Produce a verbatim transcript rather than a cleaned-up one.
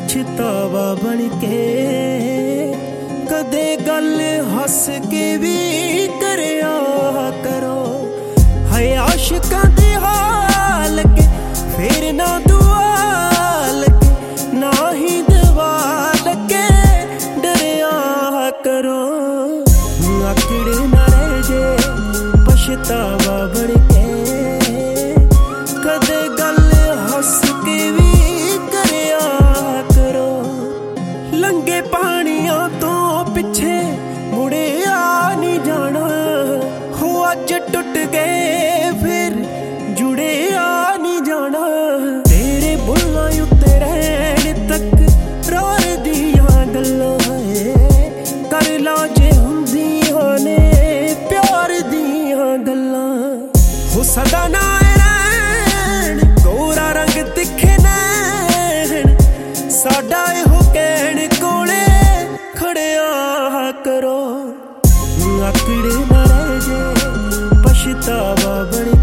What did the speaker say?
पछतावा बन के कदे गल हस के भी करया करो। है आशिकां दे हाल के फिर ना दुआ लगे, ना ही दवा लगे, डरया करो। आकड़ ना रह जे पछतावा बन के कदे गल हस के भी करया करो। लंगे पानियां तो पिछे मुड़े आ नहीं जाना, हो अज टुट गए फिर जुड़े आ नहीं जाना। तेरे बुल्लां उत्ते रहन तक रार दियां गल्लां है, कर ला जे हुंदियां ने प्यार दियां गल्लां। हो सदा ना रहन गोरा रंग दिखे नैन, साडा इहो कहण कोले खड़िया करो। आकड़ ना रह जे पछतावा बन